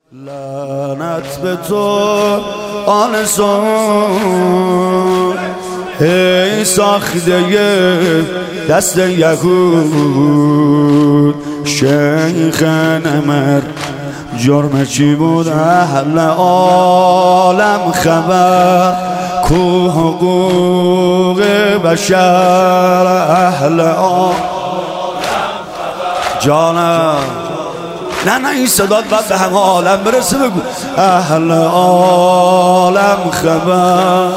لعنت به تو آن سون ای ساخته دست یهود. شیخ نمر جرم چی بود اهل عالم خبر، کو حقوق بشر اهل عالم خبر. جانم نه این صدات باید به همه عالم برسه، بگو اهل عالم خبر.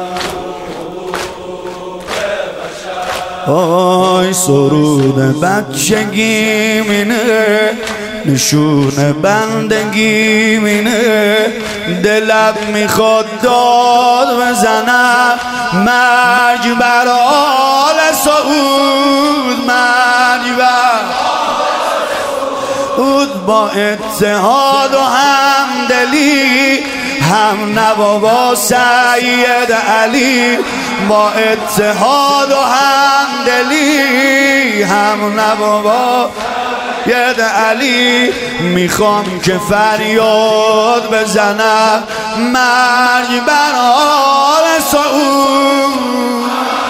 آی سرود بچگی مینه، نشون بندگی مینه، دلم میخواد داد بزنم مرگ بر آل سعود، مرگ بر سعود. با اتحاد و همدلی هم نوا با سید علی، با اتحاد و همدلی هم نوا با سید علی. میخوام که فریاد بزنم مرگ بر آل سعود،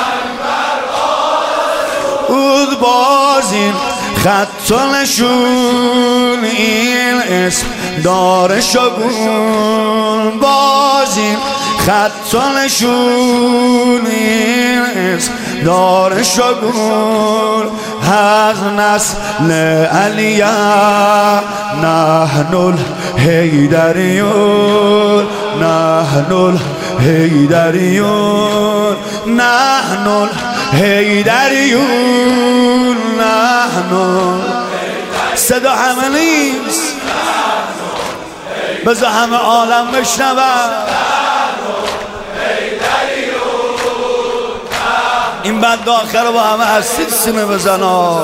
باز این خط و نشون این اسم داره شگون، باز این خط و نشون این اسم داره شگون. از نسل علیه نحن الحیدریون، نحن الحیدریون، نحن الحیدریون، نحن. صدا همه نیست، بذار همه عالم بشنون. این بند آخر با همه هستید سینه بزنا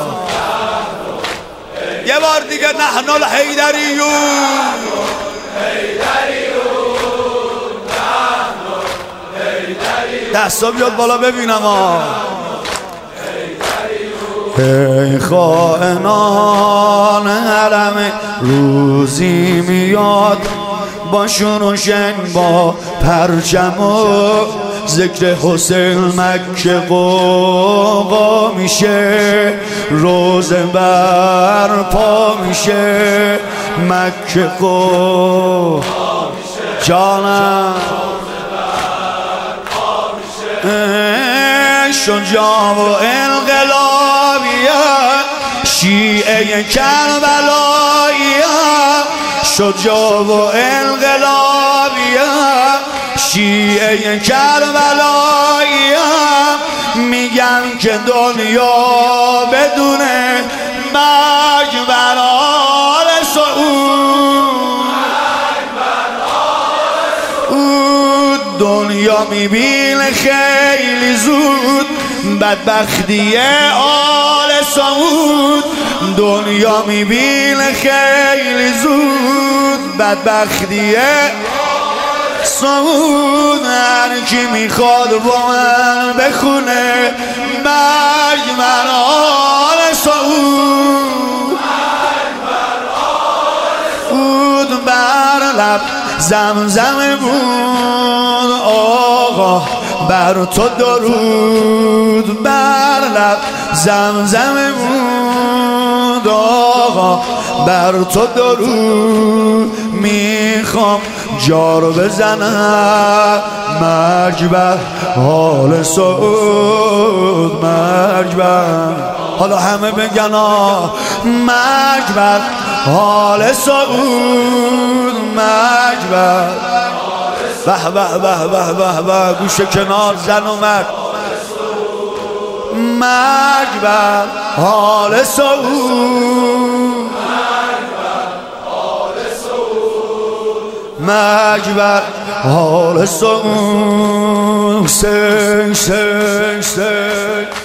یه بار دیگه. نحن الحیدریون، دستا بیاد بالا ببینم. ای خائنان حرم، روزی میاد با شن با پرچم و ذکر حسین مکه قوقا میشه، روز برپا میشه مکه قوقا جانم. شجاع و انقلابیه شیعه کربلاییه، شجاع و انقلابیه شیعه کربلاییه. میگن که دنیا بدونه مرگ بر آل سعود، دنیا میبینه خیلی زود بدبختی آل سعود، دنیا میبینه خیلی زود بدبختی سعود. هر کی میخواد با من بخونه مرگ بر آل سعود، بر لب زمزم بود آقا بر تو درود، بر لب زمزم بود آقا بر تو درود. میخوام جارو بزنم مرگ بر آل سعود، مرگ بر. حالا همه بگن مرگ بر آل سعود، مرگ بر. به به به به به به گوش کنار زن و مرد. مرگ بر آل سعود، مرگ بر آل سعود. حسین حسین حسین